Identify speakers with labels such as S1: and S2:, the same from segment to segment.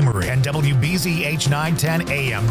S1: Montgomery, and WBZ H910 AM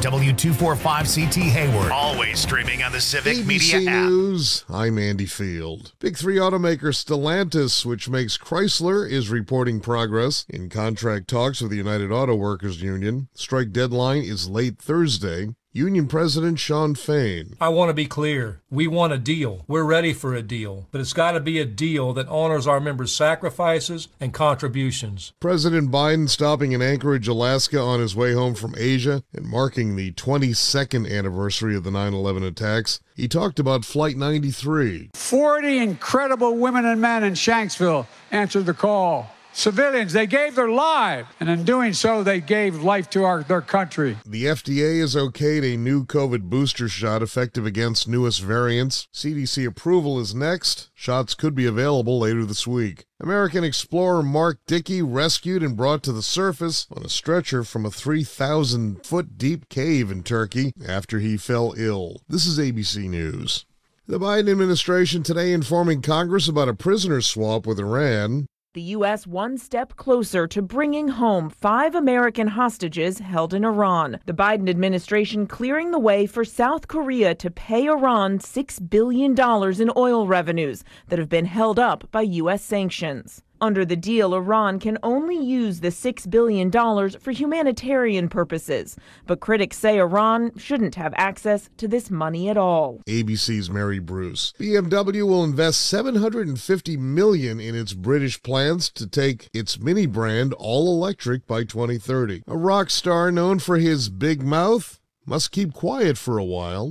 S1: W245CT Hayward. Always streaming on the Civic
S2: ABC
S1: Media app.
S2: News, I'm Andy Field. Big three automaker Stellantis, which makes Chrysler, is reporting progress in contract talks with the United Auto Workers Union. Strike deadline is late Thursday. Union President Shawn Fain.
S3: I want to be clear. We want a deal. We're ready for a deal. But it's got to be a deal that honors our members' sacrifices and contributions.
S2: President Biden stopping in Anchorage, Alaska on his way home from Asia and marking the 22nd anniversary of the 9/11 attacks. He talked about Flight 93.
S4: 40 incredible women and men in Shanksville answered the call. Civilians, they gave their lives, and in doing so, they gave life to their country.
S2: The FDA has okayed a new COVID booster shot effective against newest variants. CDC approval is next. Shots could be available later this week. American explorer Mark Dickey rescued and brought to the surface on a stretcher from a 3,000-foot deep cave in Turkey after he fell ill. This is ABC News. The Biden administration today informing Congress about a prisoner swap with Iran.
S5: The U.S. one step closer to bringing home 5 American hostages held in Iran. The Biden administration clearing the way for South Korea to pay Iran $6 billion in oil revenues that have been held up by U.S. sanctions. Under the deal, Iran can only use the $6 billion for humanitarian purposes. But critics say Iran shouldn't have access to this money at all.
S2: ABC's Mary Bruce. BMW will invest $750 million in its British plans to take its Mini brand all-electric by 2030. A rock star known for his big mouth must keep quiet for a while.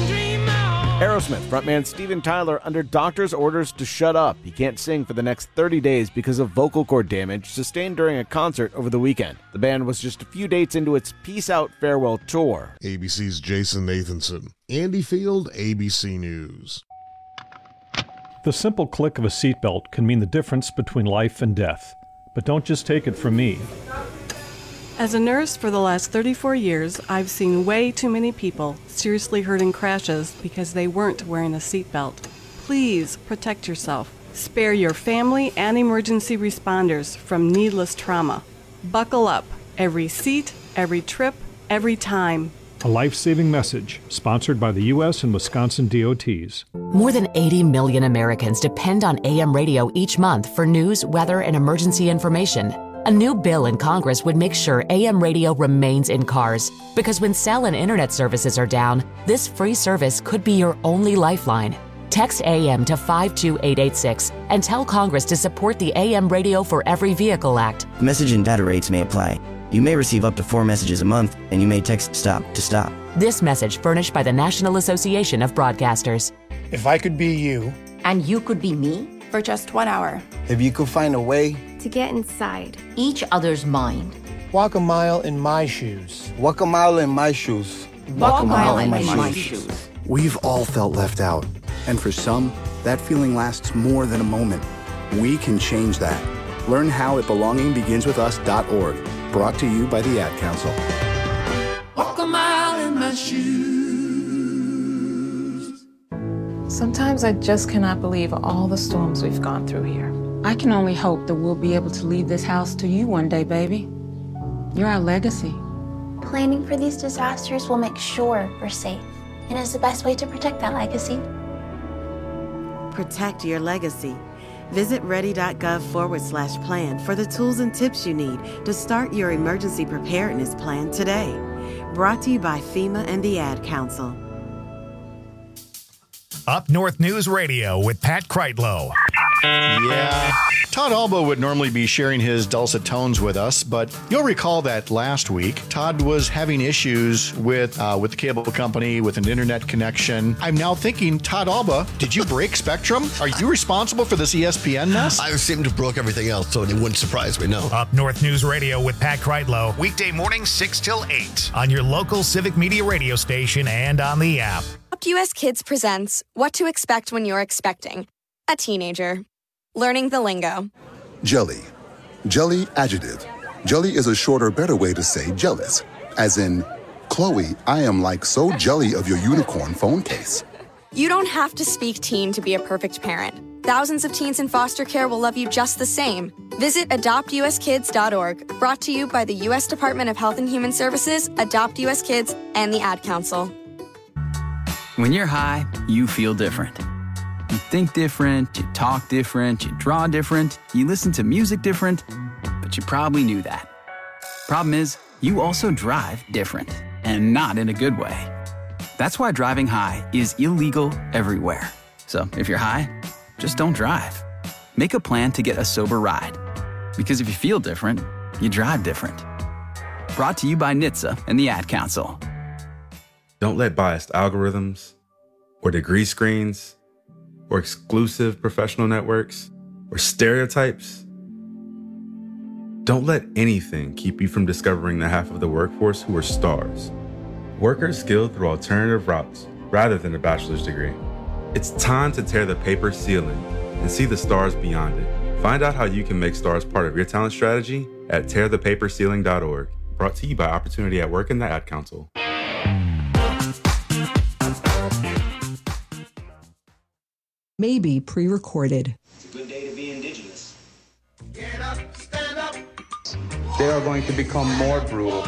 S6: Aerosmith frontman Steven Tyler under doctor's orders to shut up. He can't sing for the next 30 days because of vocal cord damage sustained during a concert over the weekend. The band was just a few dates into its Peace Out farewell tour.
S2: ABC's Jason Nathanson. Andy Field, ABC News.
S7: The simple click of a seatbelt can mean the difference between life and death. But don't just take it from me.
S8: As a nurse for the last 34 years, I've seen way too many people seriously hurt in crashes because they weren't wearing a seatbelt. Please protect yourself. Spare your family and emergency responders from needless trauma. Buckle up. Every seat, every trip, every time.
S7: A life-saving message sponsored by the U.S. and Wisconsin DOTs.
S9: More than 80 million Americans depend on AM radio each month for news, weather, and emergency information. A new bill in Congress would make sure AM radio remains in cars, because when cell and internet services are down, this free service could be your only lifeline. Text AM to 52886 and tell Congress to support the AM Radio for Every Vehicle Act.
S10: Message and data rates may apply. You may receive up to 4 messages a month, and you may text STOP to stop.
S9: This message furnished by the National Association of Broadcasters.
S11: If I could be you.
S12: And you could be me for just 1 hour.
S11: If you could find a way
S12: to get inside each other's mind.
S11: Walk a mile in my shoes.
S13: Walk a mile in my shoes.
S12: Walk a mile in my shoes.
S14: We've all felt left out. And for some, that feeling lasts more than a moment. We can change that. Learn how at belongingbeginswithus.org. Brought to you by the Ad Council.
S15: Walk a mile in my shoes.
S16: Sometimes I just cannot believe all the storms we've gone through here.
S17: I can only hope that we'll be able to leave this house to you one day, baby. You're our legacy.
S18: Planning for these disasters will make sure we're safe, and is the best way to protect that legacy.
S19: Protect your legacy. Visit ready.gov/plan for the tools and tips you need to start your emergency preparedness plan today. Brought to you by FEMA and the Ad Council.
S1: Up North News Radio with Pat Kreitlow.
S20: Yeah. Todd Alba would normally be sharing his dulcet tones with us, but you'll recall that last week, Todd was having issues with the cable company, with an internet connection. I'm now thinking, Todd Alba, did you break Spectrum? Are you responsible for this ESPN mess?
S6: I seem to have broke everything else, so it wouldn't surprise me, no.
S1: Up North News Radio with Pat Kreitlow, weekday mornings 6 till 8 on your local Civic Media radio station and on the app.
S5: US Kids presents What to Expect When You're Expecting a Teenager. Learning the lingo.
S15: Jelly. Jelly adjective. Jelly is a shorter, better way to say jealous. As in, Chloe, I am like so jelly of your unicorn phone case.
S5: You don't have to speak teen to be a perfect parent.
S21: thousands of teens in foster care will love you just the same. Visit adoptuskids.org, brought to you by the U.S. Department of Health and Human Services, Adopt U.S. Kids, and the Ad Council.
S22: When you're high, you feel different. You think different, you talk different, you draw different, you listen to music different, but you probably knew that. Problem is, you also drive different, and not in a good way. That's why driving high is illegal everywhere. So if you're high, just don't drive. Make a plan to get a sober ride. Because if you feel different, you drive different. Brought to you by NHTSA and the Ad Council.
S23: Don't let biased algorithms or degree screens or exclusive professional networks or stereotypes. Don't let anything keep you from discovering the half of the workforce who are stars. Workers skilled through alternative routes rather than a bachelor's degree. It's time to tear the paper ceiling and see the stars beyond it. Find out how you can make stars part of your talent strategy at tearthepaperceiling.org. Brought to you by Opportunity at Work and the Ad Council.
S24: Maybe pre-recorded.
S25: It's a good day to be indigenous. Get up, stand up.
S26: They are going to become more brutal.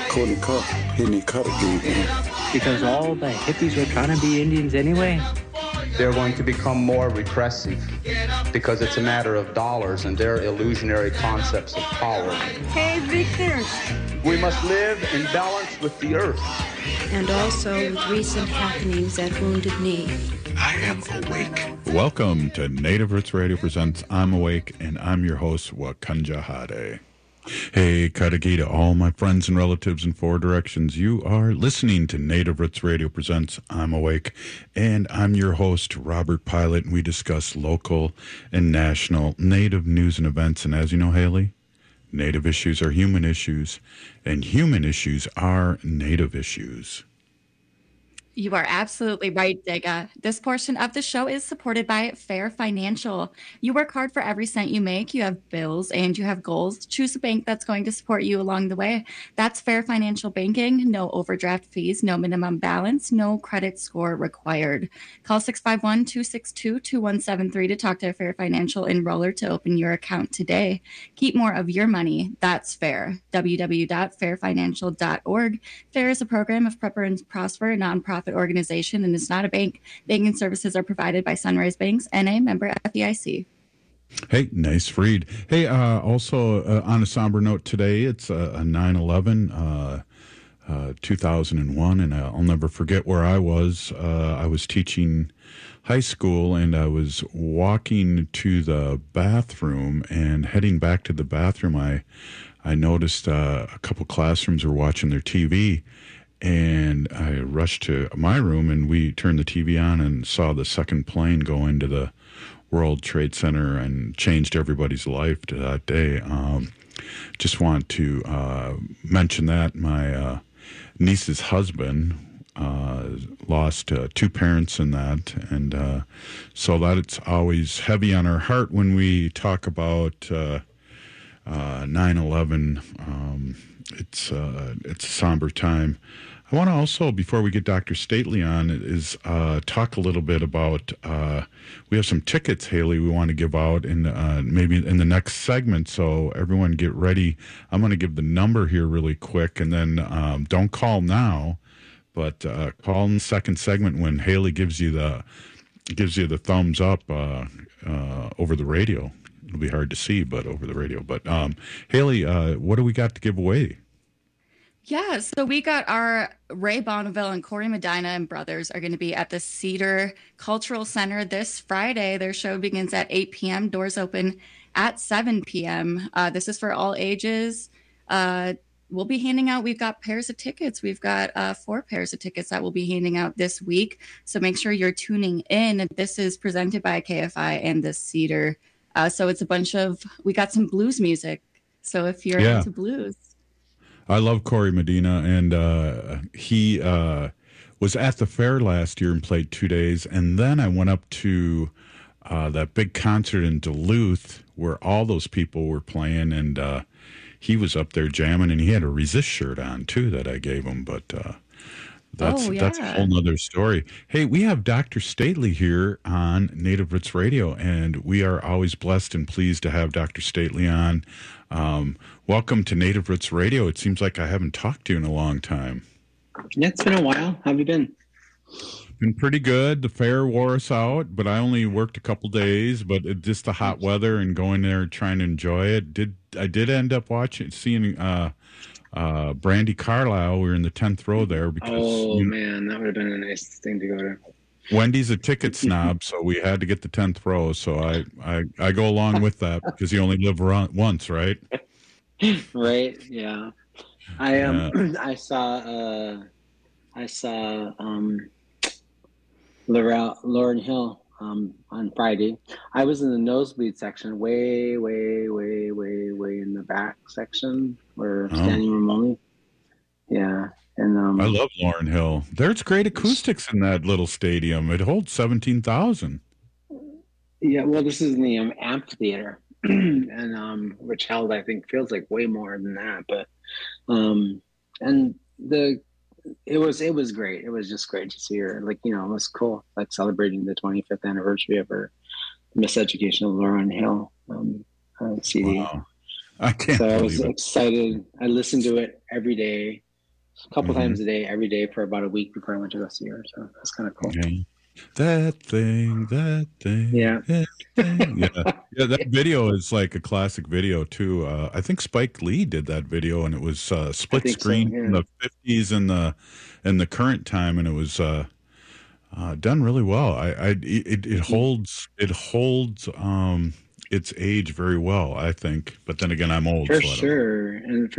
S27: Because all the hippies were trying to be Indians anyway.
S26: They're going to become more repressive because it's a matter of dollars and their illusionary concepts of power.
S28: Hey, Victor.
S26: We must live in balance with the earth.
S28: And also with recent happenings at Wounded Knee.
S29: I am awake. Welcome to Native Roots Radio Presents I'm Awake, and I'm your host, Wakanja Hade. Hey, Kadagi to all my friends and relatives in four directions. You are listening to Native Roots Radio Presents I'm Awake, and I'm your host, Robert Pilot, and we discuss local and national Native news and events. And as you know, Haley, Native issues are human issues, and human issues are Native issues.
S30: You are absolutely right, Digga. This portion of the show is supported by Fair Financial. You work hard for every cent you make. You have bills and you have goals. Choose a bank that's going to support you along the way. That's Fair Financial Banking. No overdraft fees, no minimum balance, no credit score required. Call 651-262-2173 to talk to a Fair Financial enroller to open your account today. Keep more of your money. That's Fair. www.fairfinancial.org. Fair is a program of Prepper and Prosper, a nonprofit organization, and is not a bank. Banking services are provided by Sunrise Banks, N.A., member FDIC.
S29: Hey, nice read. Hey, also on a somber note today, it's a 9/11, 2001, and I'll never forget where I was. I was teaching high school, and I was walking to the bathroom, and heading back to the bathroom, I noticed a couple classrooms were watching their TV. And I rushed to my room, and we turned the TV on and saw the second plane go into the World Trade Center and changed everybody's life to that day. Just want to mention that my niece's husband lost two parents in that, and so that it's always heavy on our heart when we talk about 9/11. It's a somber time. I want to also, before we get Dr. Stately on, is talk a little bit about, we have some tickets, Haley, we want to give out in maybe in the next segment, so everyone get ready. I'm going to give the number here really quick, and then don't call now, but call in the second segment when Haley gives you the thumbs up over the radio. It'll be hard to see, but over the radio. But Haley, what do we got to give away?
S30: Yeah, so we got our Ray Bonneville and Corey Medina and brothers are going to be at the Cedar Cultural Center this Friday. Their show begins at 8 p.m. Doors open at 7 p.m. This is for all ages. We'll be handing out, we've got pairs of tickets. We've got 4 pairs of tickets that we'll be handing out this week. So make sure you're tuning in. This is presented by KFI and the Cedar. So it's we got some blues music. So if you're into blues.
S29: I love Corey Medina, and he was at the fair last year and played 2 days. And then I went up to that big concert in Duluth where all those people were playing, and he was up there jamming, and he had a Resist shirt on, too, that I gave him. But That's a whole nother story. Hey, we have Dr. Stately here on Native Roots Radio, and we are always blessed and pleased to have Dr. Stately on. Welcome to Native Roots Radio. It seems like I haven't talked to you in a long time.
S2: Yeah, it's been a while. How have you been?
S29: Been pretty good. The fair wore us out, but I only worked a couple days. But just the hot weather and going there trying to enjoy it. I did end up seeing Brandy Carlisle. We were in the 10th row there because
S2: man, that would have been a nice thing to go to.
S29: Wendy's a ticket snob, so we had to get the 10th row. So I go along with that because you only live once, right?
S2: Right. Yeah. I saw Lauryn Hill on Friday. I was in the nosebleed section, way in the back section where standing room only. Yeah, and
S29: I love Lauryn Hill. There's great acoustics in that little stadium. It holds 17,000.
S2: Yeah, well, this is in the amphitheater, and which held, I think, feels like way more than that. But it was great. It was just great to see her. Like, it was cool. Like celebrating the 25th anniversary of her Miseducation of Lauryn Hill CD.
S29: Wow. I can't.
S2: So I was excited. I listened to it every day, a couple times a day, every day for about a week before I went to go see her. So that's kind of cool.
S29: Okay. That thing.
S2: Yeah.
S29: That thing. Yeah. That video is like a classic video too. I think Spike Lee did that video, and it was split screen in the 50s and the current time, and it was done really well. It holds its age very well, I think. But then again, I'm old.
S2: For sure, and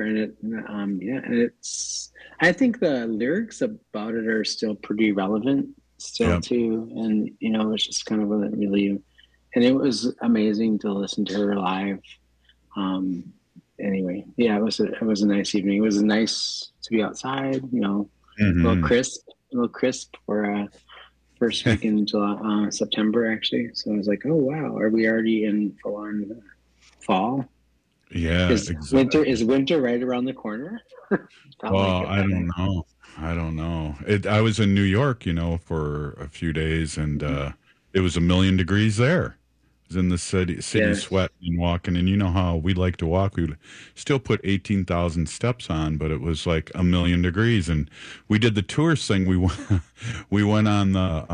S2: it's. I think the lyrics about it are still pretty relevant. Too, and it's just kind of really, and it was amazing to listen to her live. Anyway, yeah, it was a nice evening. It was nice to be outside, a little crisp for first week in July, September actually. So I was like, oh wow, are we already in full on fall?
S29: Yeah,
S2: exactly. Is winter right around the corner?
S29: Well, I don't know. I was in New York, for a few days, and it was 1,000,000 degrees there. I was in the city sweating and walking, and you know how we like to walk. We would still put 18,000 steps on, but it was like 1,000,000 degrees, and we did the tourist thing. We went on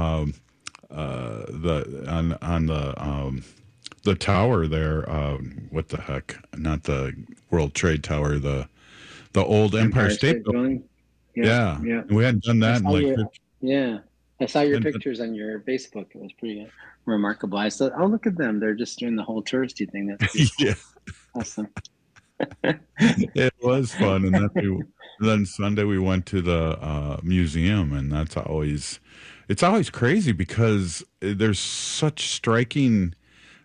S29: the tower there. What the heck? Not the World Trade Tower. The old Empire State Building. Yeah. We hadn't done that
S2: I saw your pictures on your Facebook. It was pretty remarkable. I said, "Oh, look at them! They're just doing the whole touristy thing." That's awesome.
S29: It was fun, and then Sunday we went to the museum, and it's always crazy because there's such striking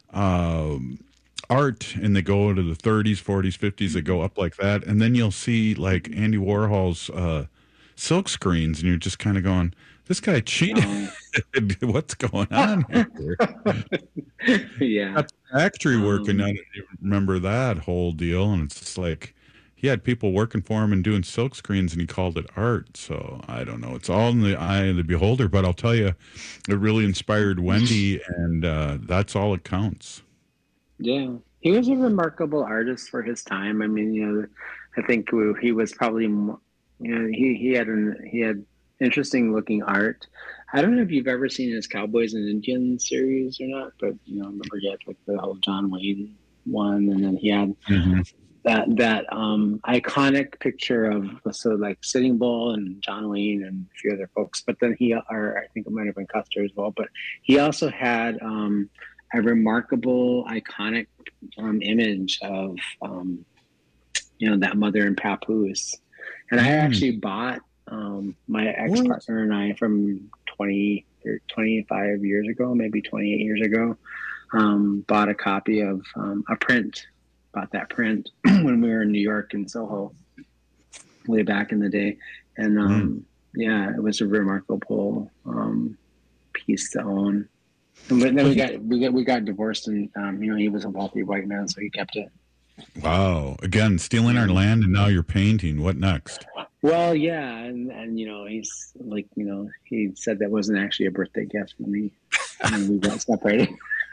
S29: art, and they go to the 30s, 40s, 50s. They go up like that, and then you'll see like Andy Warhol's silk screens, and you're just kind of going, this guy cheated. What's going on here?
S2: Yeah.
S29: Got the factory working. I didn't even remember that whole deal. And it's just like, he had people working for him and doing silk screens, and he called it art. So I don't know. It's all in the eye of the beholder. But I'll tell you, it really inspired Wendy, and that's all it counts.
S2: Yeah. He was a remarkable artist for his time. I mean, I think he was probably, he had interesting looking art. I don't know if you've ever seen his Cowboys and Indians series or not, but I remember he had like the whole John Wayne one, and then he had that iconic picture of like Sitting Bull and John Wayne and a few other folks. But then I think it might have been Custer as well. But he also had a remarkable iconic image of that mother and papoose. And I actually bought my ex-partner and I from 20 or 25 years ago, maybe 28 years ago, bought a copy of a print. Bought that print when we were in New York in Soho way back in the day. And it was a remarkable piece to own. And then we got divorced, and he was a wealthy white man, so he kept it.
S29: Wow! Again, stealing our land, and now you're painting. What next?
S2: Well, yeah, and he's like, he said that wasn't actually a birthday gift when we got separated.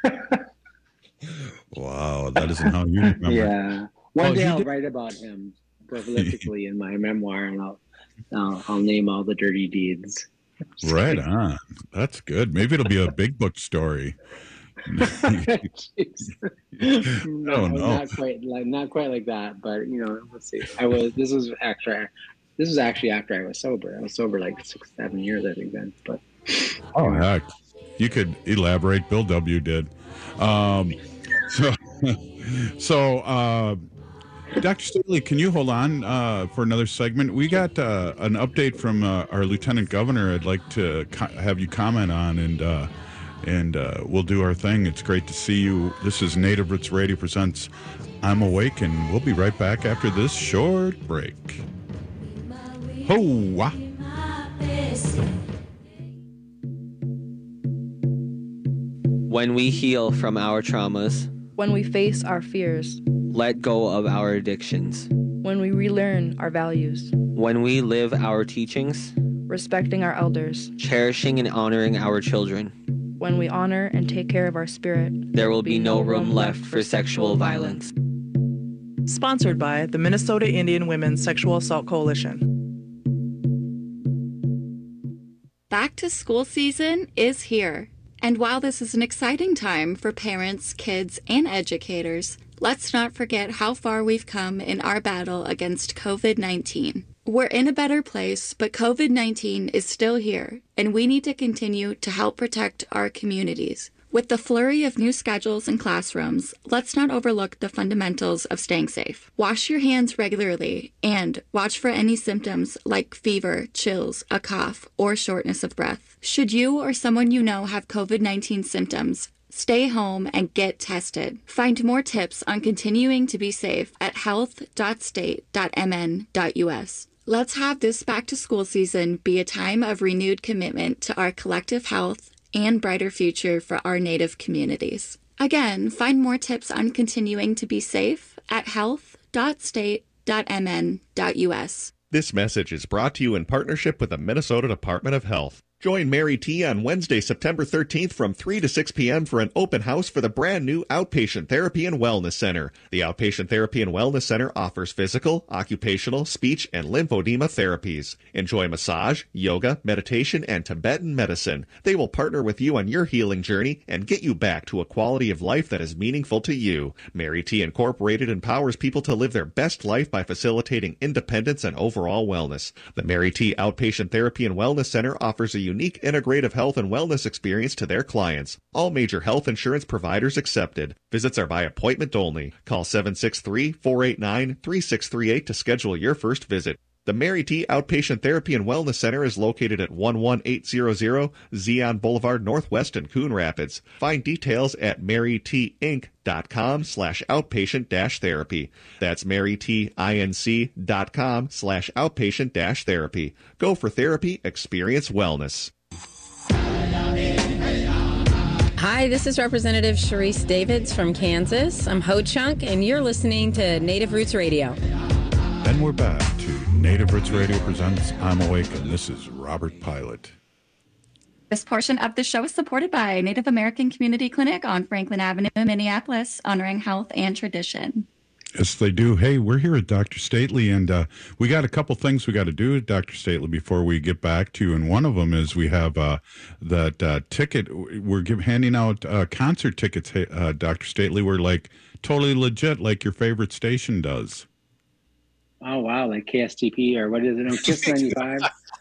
S29: Wow, that isn't how you remember.
S2: Yeah, one day I'll write about him prolifically in my memoir, and I'll name all the dirty deeds.
S29: Right on. That's good. Maybe it'll be a big book story.
S2: No,
S29: no.
S2: not quite like that, but let's see. This was actually after I was sober. I was sober like 6-7 years, I think then. But
S29: heck, you could elaborate. Bill W. did. So, Dr. Stately, can you hold on for another segment? We got an update from our Lieutenant Governor. I'd like to have you comment on, and we'll do our thing. It's great to see you. This is Native Roots Radio presents I'm Awake, and we'll be right back after this short break. Ho-wah!
S3: When we heal from our traumas,
S4: when we face our fears,
S3: let go of our addictions,
S4: when we relearn our values,
S3: when we live our teachings,
S4: respecting our elders,
S3: cherishing and honoring our children,
S4: when we honor and take care of our spirit,
S3: there will be no room left for sexual violence.
S7: Sponsored by the Minnesota Indian Women's Sexual Assault Coalition.
S30: Back to school season is here. And while this is an exciting time for parents, kids, and educators, let's not forget how far we've come in our battle against COVID-19. We're in a better place, but COVID-19 is still here, and we need to continue to help protect our communities. With the flurry of new schedules and classrooms, let's not overlook the fundamentals of staying safe. Wash your hands regularly and watch for any symptoms like fever, chills, a cough, or shortness of breath. Should you or someone you know have COVID-19 symptoms, stay home and get tested. Find more tips on continuing to be safe at health.state.mn.us. Let's have this back-to-school season be a time of renewed commitment to our collective health and brighter future for our Native communities. Again, find more tips on continuing to be safe at health.state.mn.us.
S8: This message is brought to you in partnership with the Minnesota Department of Health. Join Mary T. on Wednesday, September 13th from 3 to 6 p.m. for an open house for the brand new Outpatient Therapy and Wellness Center. The Outpatient Therapy and Wellness Center offers physical, occupational, speech, and lymphedema therapies. Enjoy massage, yoga, meditation, and Tibetan medicine. They will partner with you on your healing journey and get you back to a quality of life that is meaningful to you. Mary T. Incorporated empowers people to live their best life by facilitating independence and overall wellness. The Mary T. Outpatient Therapy and Wellness Center offers a unique integrative health and wellness experience to their clients. All major health insurance providers accepted. Visits are by appointment only. Call 763-489-3638 to schedule your first visit. The Mary T. Outpatient Therapy and Wellness Center is located at 11800 Zion Boulevard Northwest in Coon Rapids. Find details at marytinc.com/outpatient-therapy. That's marytinc.com/outpatient-therapy. Go for therapy, experience wellness.
S17: Hi, this is Representative Sharice Davids from Kansas. I'm Ho Chunk, and you're listening to Native Roots Radio.
S29: And we're back to Native Roots Radio presents I'm Awake, and this is Robert Pilot.
S30: This portion of the show is supported by Native American Community Clinic on Franklin Avenue in Minneapolis, honoring health and tradition.
S29: Yes, they do. Hey, we're here at Dr. Stately, and we got a couple things we got to do at Dr. Stately before we get back to you. And one of them is we have that ticket. We're handing out concert tickets, Dr. Stately. We're like totally legit, like your favorite station does.
S2: Oh, wow, like KSTP or what is it? Kiss 95?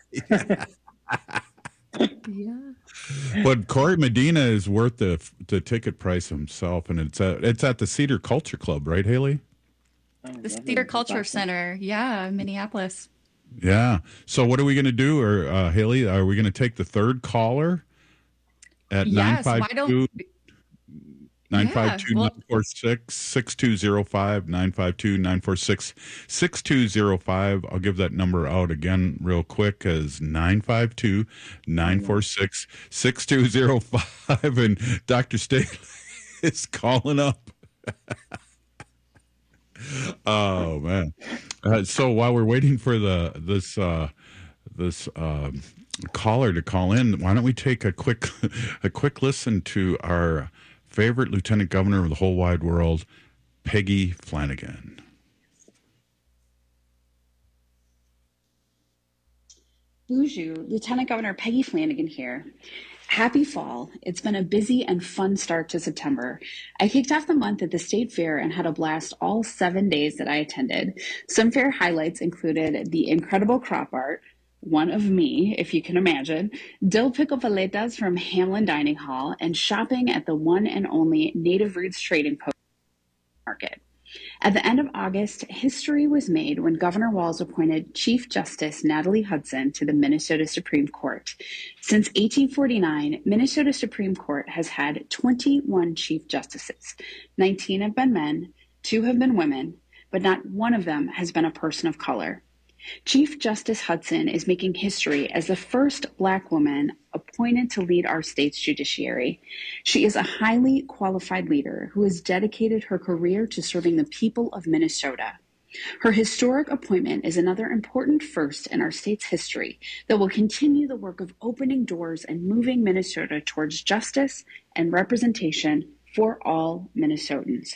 S30: Yeah.
S29: But Corey Medina is worth the ticket price himself, and it's at the Cedar Culture Club, right, Haley?
S30: The Cedar Culture Center, yeah, Minneapolis.
S29: Yeah. So what are we going to do, or Haley? Are we going to take the third caller at 952? 952-946-6205, 952-946-6205. I'll give that number out again real quick as 952-946-6205. And Dr. Staley is calling up. Oh man! So while we're waiting for this caller to call in, why don't we take a quick listen to our favorite lieutenant governor of the whole wide world, Peggy Flanagan.
S9: Bonjour, Lieutenant Governor Peggy Flanagan here. Happy fall. It's been a busy and fun start to September. I kicked off the month at the State Fair and had a blast all 7 days that I attended. Some fair highlights included the incredible crop art, one of me, if you can imagine, dill pickle paletas from Hamlin Dining Hall, and shopping at the one and only Native Roots Trading Post Market. At the end of August, history was made when Governor Walz appointed Chief Justice Natalie Hudson to the Minnesota Supreme Court. Since 1849, Minnesota Supreme Court has had 21 Chief Justices. 19 have been men, 2 have been women, but not one of them has been a person of color. Chief Justice Hudson is making history as the first Black woman appointed to lead our state's judiciary. She is a highly qualified leader who has dedicated her career to serving the people of Minnesota. Her historic appointment is another important first in our state's history that will continue the work of opening doors and moving Minnesota towards justice and representation for all Minnesotans.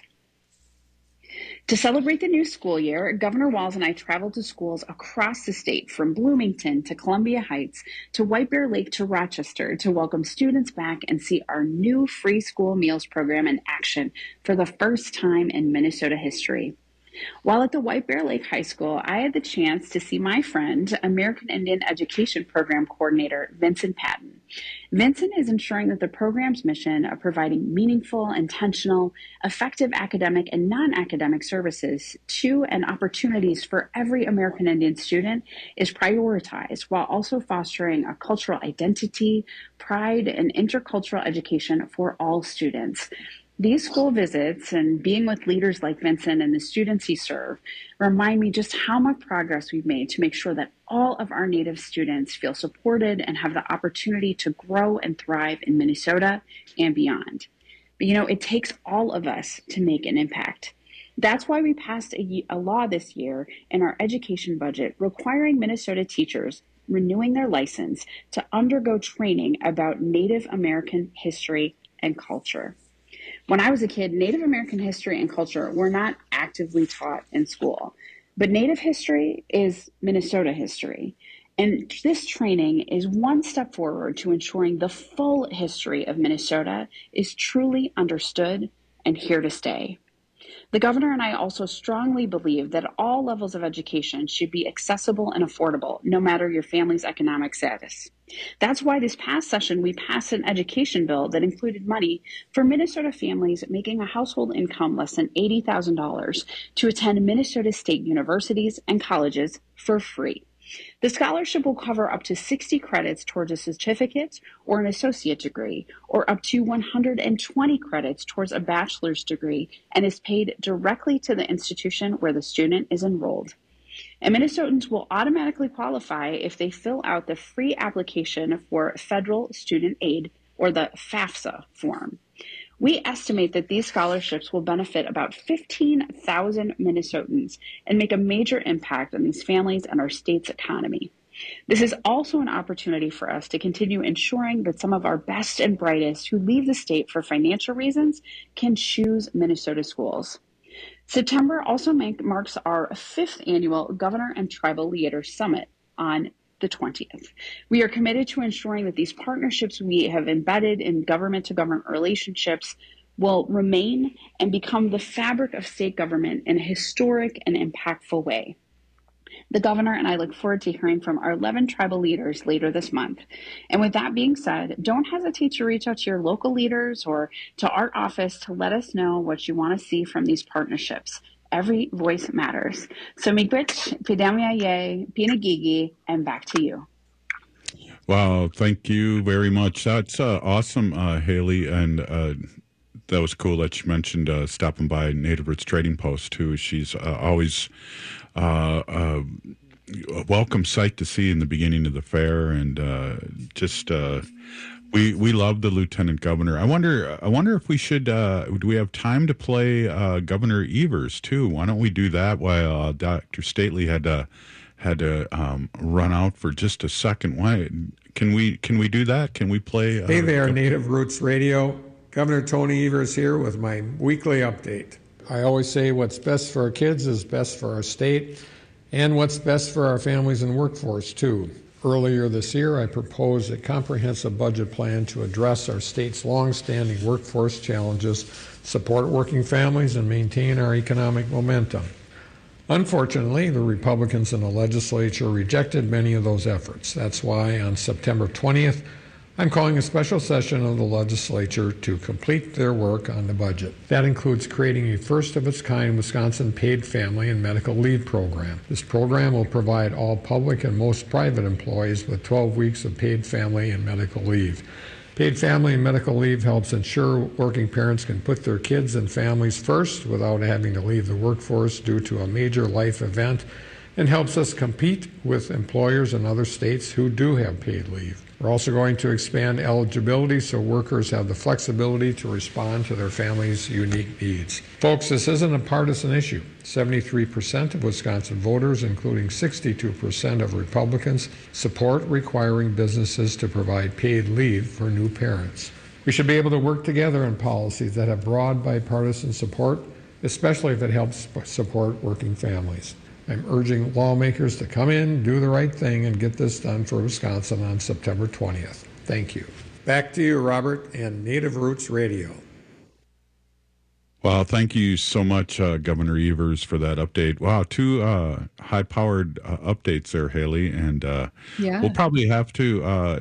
S9: To celebrate the new school year, Governor Walz and I traveled to schools across the state, from Bloomington to Columbia Heights to White Bear Lake to Rochester, to welcome students back and see our new free school meals program in action for the first time in Minnesota history. While at the White Bear Lake High School, I had the chance to see my friend, American Indian Education Program Coordinator Vincent Patton. Vincent is ensuring that the program's mission of providing meaningful, intentional, effective academic and non-academic services to and opportunities for every American Indian student is prioritized, while also fostering a cultural identity, pride, and intercultural education for all students. These school visits and being with leaders like Vincent and the students he serves remind me just how much progress we've made to make sure that all of our Native students feel supported and have the opportunity to grow and thrive in Minnesota and beyond. But it takes all of us to make an impact. That's why we passed a law this year in our education budget requiring Minnesota teachers renewing their license to undergo training about Native American history and culture. When I was a kid, Native American history and culture were not actively taught in school, but Native history is Minnesota history. And this training is one step forward to ensuring the full history of Minnesota is truly understood and here to stay. The governor and I also strongly believe that all levels of education should be accessible and affordable, no matter your family's economic status. That's why this past session we passed an education bill that included money for Minnesota families making a household income less than $80,000 to attend Minnesota state universities and colleges for free. The scholarship will cover up to 60 credits towards a certificate or an associate degree, or up to 120 credits towards a bachelor's degree, and is paid directly to the institution where the student is enrolled. And Minnesotans will automatically qualify if they fill out the free application for federal student aid, or the FAFSA form. We estimate that these scholarships will benefit about 15,000 Minnesotans and make a major impact on these families and our state's economy. This is also an opportunity for us to continue ensuring that some of our best and brightest who leave the state for financial reasons can choose Minnesota schools. September also marks our 5th annual Governor and Tribal Leaders Summit on the 20th. We are committed to ensuring that these partnerships we have embedded in government-to-government relationships will remain and become the fabric of state government in a historic and impactful way. The governor and I look forward to hearing from our 11 tribal leaders later this month. And with that being said, don't hesitate to reach out to your local leaders or to our office to let us know what you want to see from these partnerships. Every voice matters. So miigwech, pidamiaye, pinagigi, and back to you.
S29: Wow, thank you very much. That's awesome, Haley, and that was cool that you mentioned stopping by Native Roots Trading Post, too. She's always a welcome sight to see in the beginning of the fair, and just We love the lieutenant governor. I wonder if we should. Do we have time to play Governor Evers too? Why don't we do that while Dr. Stately had to run out for just a second? Why can we do that? Can we play?
S6: Hey there, Native Roots Radio. Governor Tony Evers here with my weekly update. I always say what's best for our kids is best for our state, and what's best for our families and workforce too. Earlier this year, I proposed a comprehensive budget plan to address our state's long-standing workforce challenges, support working families, and maintain our economic momentum. Unfortunately, the Republicans in the legislature rejected many of those efforts. That's why on September 20th, I'm calling a special session of the legislature to complete their work on the budget. That includes creating a first-of-its-kind Wisconsin paid family and medical leave program. This program will provide all public and most private employees with 12 weeks of paid family and medical leave. Paid family and medical leave helps ensure working parents can put their kids and families first without having to leave the workforce due to a major life event, and helps us compete with employers in other states who do have paid leave. We're also going to expand eligibility so workers have the flexibility to respond to their family's unique needs. Folks, this isn't a partisan issue. 73% of Wisconsin voters, including 62% of Republicans, support requiring businesses to provide paid leave for new parents. We should be able to work together on policies that have broad bipartisan support, especially if it helps support working families. I'm urging lawmakers to come in, do the right thing, and get this done for Wisconsin on September 20th. Thank you. Back to you, Robert, and Native Roots Radio.
S29: Well, thank you so much, Governor Evers, for that update. Wow, two high-powered updates there, Haley, and we'll probably have to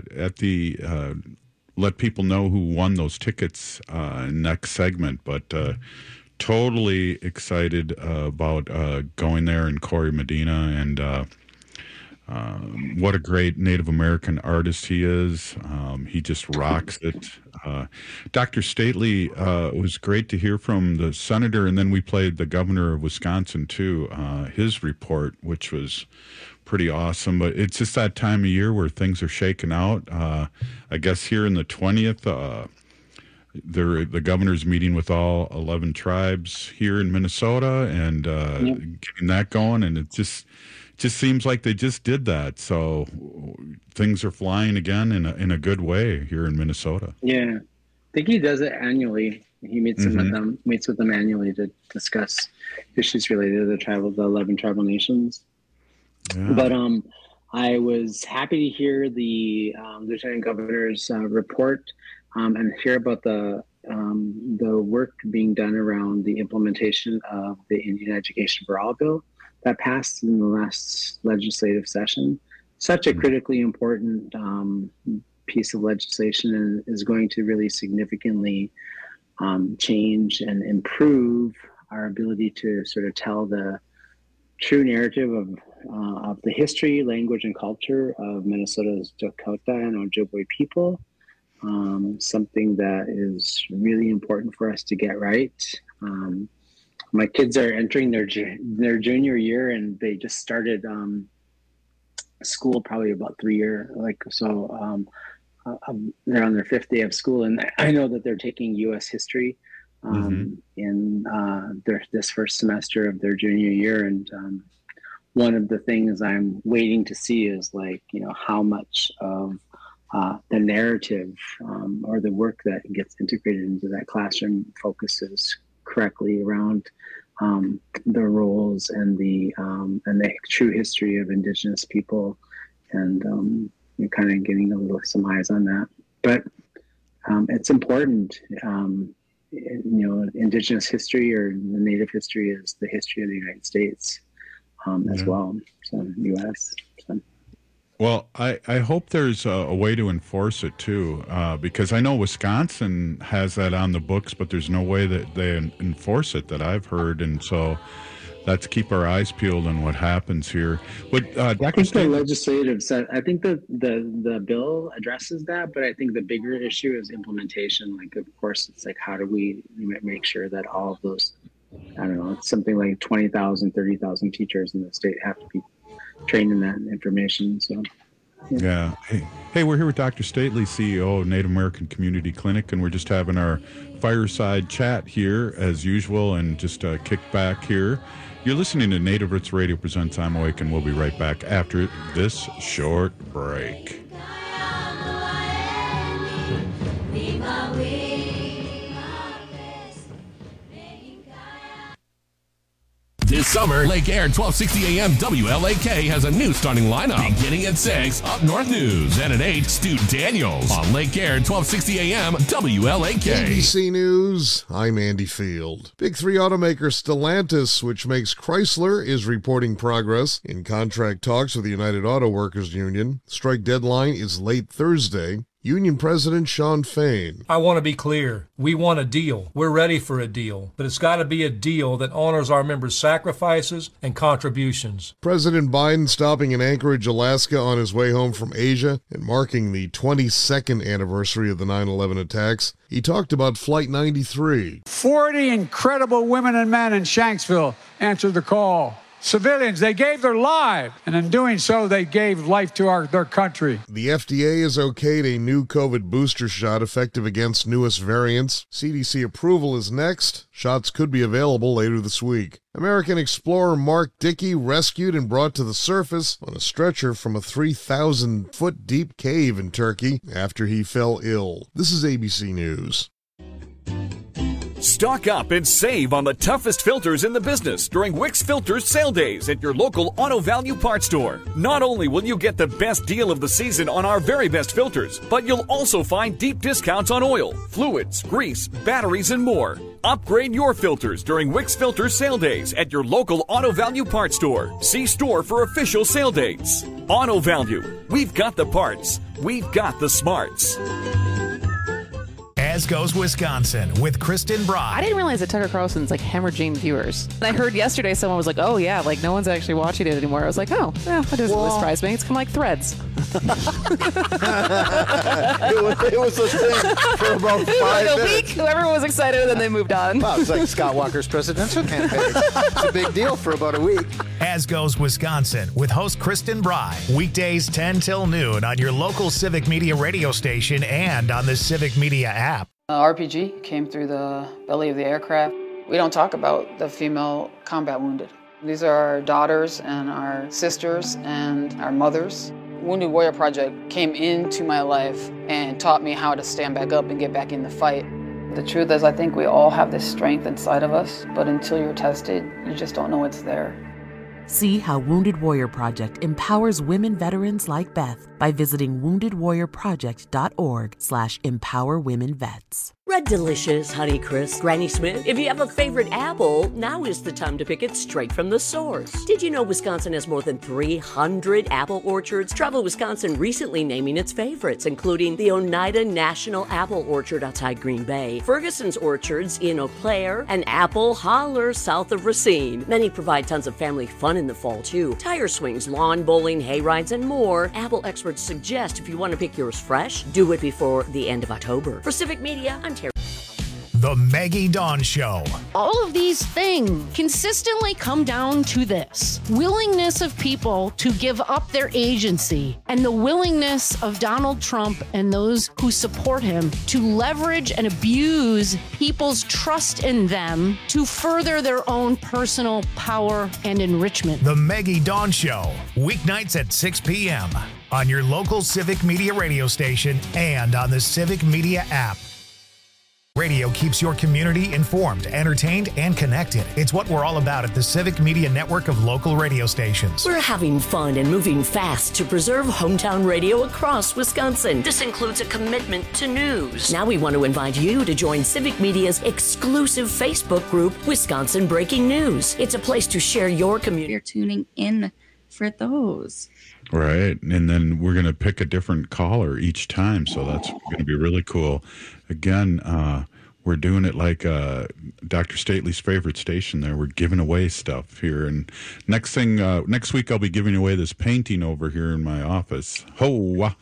S29: let people know who won those tickets next segment, but totally excited about going there, and Corey Medina, and what a great Native American artist he is. He just rocks it. Dr. Stately, it was great to hear from the senator, and then we played the governor of Wisconsin too, his report, which was pretty awesome. But it's just that time of year where things are shaking out. I guess here in the 20th, the governor's meeting with all 11 tribes here in Minnesota, and getting that going, and it just seems like they just did that. So things are flying again in a good way here in Minnesota.
S2: Yeah, I think he does it annually. He meets with them annually to discuss issues related to the 11 tribal nations. Yeah. But I was happy to hear the Lieutenant Governor's report. And hear about the work being done around the implementation of the Indian Education for All bill that passed in the last legislative session. Such a critically important piece of legislation, and is going to really significantly change and improve our ability to sort of tell the true narrative of the history, language, and culture of Minnesota's Dakota and Ojibwe people. Something that is really important for us to get right. My kids are entering their junior year, and they just started school probably about 3 years. They're on their 5th day of school, and I know that they're taking U.S. history in this first semester of their junior year. And one of the things I'm waiting to see is how much of the narrative or the work that gets integrated into that classroom focuses correctly around the roles and the true history of Indigenous people, and kind of getting some eyes on that. But it's important. Indigenous history or the Native history is the history of the United States as well. So U.S. So.
S29: Well, I hope there's a way to enforce it too, because I know Wisconsin has that on the books, but there's no way that they enforce it that I've heard, and so let's keep our eyes peeled on what happens here. But Dr.
S2: the legislative set, I think the bill addresses that, but I think the bigger issue is implementation. Of course, it's how do we make sure that all of those, it's something like 20,000, 30,000 teachers in the state have to be trained in that information. So
S29: Yeah. Hey, we're here with Dr. Stately, CEO of Native American Community Clinic, and we're just having our fireside chat here as usual, and just kick back here. You're listening to Native Roots Radio presents I'm Awake, and we'll be right back after this short break.
S1: This summer, Lake Air 1260 AM WLAK has a new starting lineup. Beginning at 6, Up North News, and at 8, Stu Daniels on Lake Air 1260 AM WLAK.
S10: ABC News, I'm Andy Field. Big 3 automaker Stellantis, which makes Chrysler, is reporting progress in contract talks with the United Auto Workers Union. Strike deadline is late Thursday. Union President Sean Fain.
S11: I want to be clear. We want a deal. We're ready for a deal. But it's got to be a deal that honors our members' sacrifices and contributions.
S10: President Biden stopping in Anchorage, Alaska on his way home from Asia and marking the 22nd anniversary of the 9/11 attacks. He talked about Flight 93.
S12: 40 incredible women and men in Shanksville answered the call. Civilians, they gave their lives, and in doing so, they gave life to their country.
S10: The FDA has okayed a new COVID booster shot effective against newest variants. CDC approval is next. Shots could be available later this week. American explorer Mark Dickey rescued and brought to the surface on a stretcher from a 3,000-foot deep cave in Turkey after he fell ill. This is ABC News.
S13: Stock up and save on the toughest filters in the business during Wix Filters sale days at your local Auto Value Parts store. Not only will you get the best deal of the season on our very best filters, but you'll also find deep discounts on oil, fluids, grease, batteries, and more. Upgrade your filters during Wix Filters sale days at your local Auto Value Parts store. See store for official sale dates. Auto Value. We've got the parts. We've got the smarts.
S14: As Goes Wisconsin with Kristen Brock.
S16: I didn't realize that Tucker Carlson's like hemorrhaging viewers. And I heard yesterday someone was like, oh yeah, like no one's actually watching it anymore. I was like, oh, yeah, that doesn't really surprise me. It's kind of like Threads.
S18: it was a thing for about 5
S16: like a
S18: minutes.
S16: week, everyone was excited, and then they moved on.
S18: Wow, it's like Scott Walker's presidential campaign. It's a big deal for about a week.
S14: As Goes Wisconsin with host Kristen Bry. Weekdays 10 till noon on your local Civic Media radio station and on the Civic Media app.
S19: RPG came through the belly of the aircraft. We don't talk about the female combat wounded. These are our daughters and our sisters and our mothers. Wounded Warrior Project came into my life and taught me how to stand back up and get back in the fight. The truth is, I think we all have this strength inside of us, but until you're tested, you just don't know it's there.
S20: See how Wounded Warrior Project empowers women veterans like Beth by visiting woundedwarriorproject.org/empowerwomenvets.
S31: Red Delicious, Honeycrisp, Granny Smith. If you have a favorite apple, now is the time to pick it straight from the source. Did you know Wisconsin has more than 300 apple orchards? Travel Wisconsin recently naming its favorites, including the Oneida National Apple Orchard outside Green Bay, Ferguson's Orchards in Eau Claire, and Apple Holler south of Racine. Many provide tons of family fun in the fall, too. Tire swings, lawn bowling, hay rides, and more. Apple experts suggest if you want to pick yours fresh, do it before the end of October. For Civic Media, I'm Terry.
S14: The Maggie Dawn Show.
S32: All of these things consistently come down to this: willingness of people to give up their agency, and the willingness of Donald Trump and those who support him to leverage and abuse people's trust in them to further their own personal power and enrichment.
S14: The Maggie Dawn Show, weeknights at 6 p.m. on your local Civic Media radio station and on the Civic Media app. Radio keeps your community informed, entertained, and connected. It's what we're all about at the Civic Media network of local radio stations.
S31: We're having fun and moving fast to preserve hometown radio across Wisconsin. This includes a commitment to news. Now we want to invite you to join Civic Media's exclusive Facebook group, Wisconsin Breaking News. It's a place to share your community.
S30: You're tuning in for those.
S29: Right. And then we're going to pick a different caller each time. So that's going to be really cool. Again, we're doing it like Dr. Stately's favorite station there. We're giving away stuff here. And next week I'll be giving away this painting over here in my office.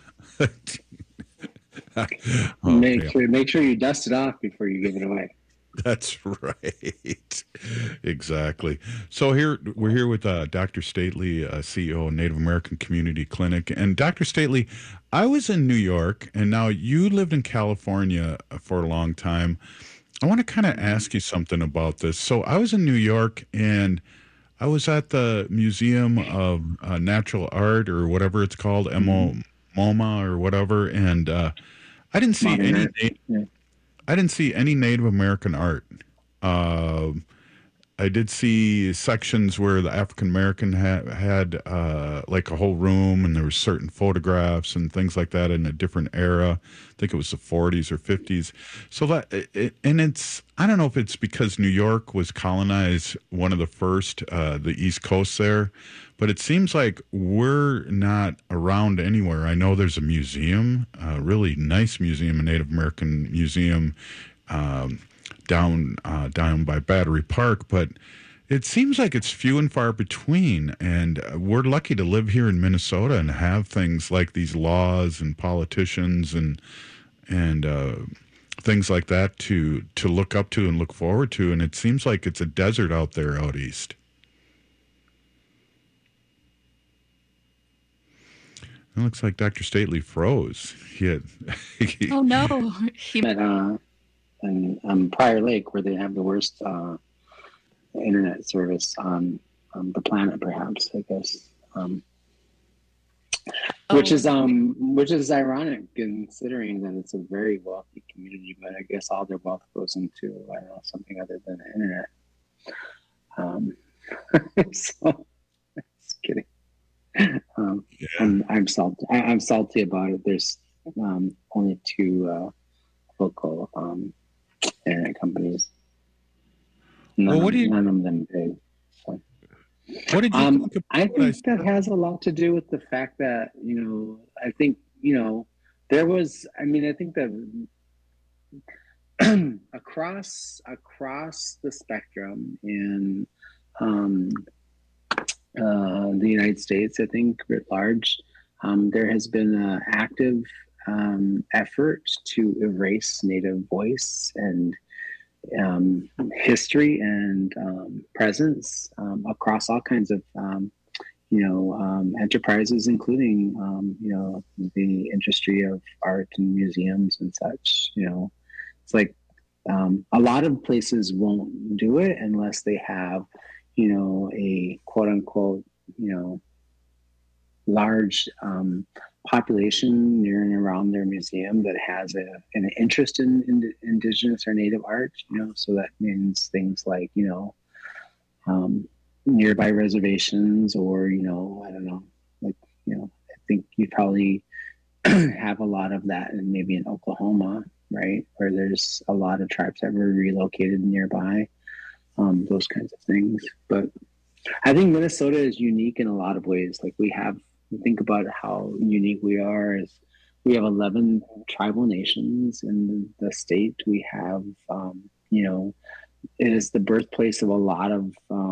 S2: Make sure you dust it off before you give it away.
S29: That's right. Exactly. So we're here with Dr. Stately, CEO of Native American Community Clinic. And Dr. Stately, I was in New York, and now you lived in California for a long time. I want to kind of ask you something about this. So I was in New York, and I was at the Museum of Natural Art, or whatever it's called, MoMA or whatever, and I didn't see I didn't see any Native American art. I did see sections where the African American had like a whole room, and there were certain photographs and things like that in a different era. I think it was the 40s or 50s. So and it's, I don't know if it's because New York was colonized, one of the first, the East Coast there, but it seems like we're not around anywhere. I know there's a museum, a really nice museum, a Native American museum, down by Battery Park, but it seems like it's few and far between. And we're lucky to live here in Minnesota and have things like these laws and politicians and things like that to look up to and look forward to. And it seems like it's a desert out there out east. It looks like Dr. Stately froze.
S30: Oh no!
S2: And Prior Lake, where they have the worst internet service on the planet, perhaps, I guess, which is ironic considering that it's a very wealthy community. But I guess all their wealth goes into, I don't know, something other than the internet. So, just kidding. I'm salty. I'm salty about it. There's only two local internet companies. None of them big. So.
S29: What did you think about
S2: I think that has a lot to do with the fact that, I think, there was, I think that across the spectrum in the United States, I think writ large, there has been an active effort to erase Native voice and history and presence across all kinds of enterprises, including the industry of art and museums and such. It's like a lot of places won't do it unless they have a quote unquote large population near and around their museum that has an interest in indigenous or native art, so that means things like, nearby reservations or, I don't know, like, I think you probably have a lot of that maybe in Oklahoma, right? Where there's a lot of tribes that were relocated nearby, those kinds of things. But I think Minnesota is unique in a lot of ways. Like think about how unique we are. Is we have 11 tribal nations in the state. We have, it is the birthplace of a lot of,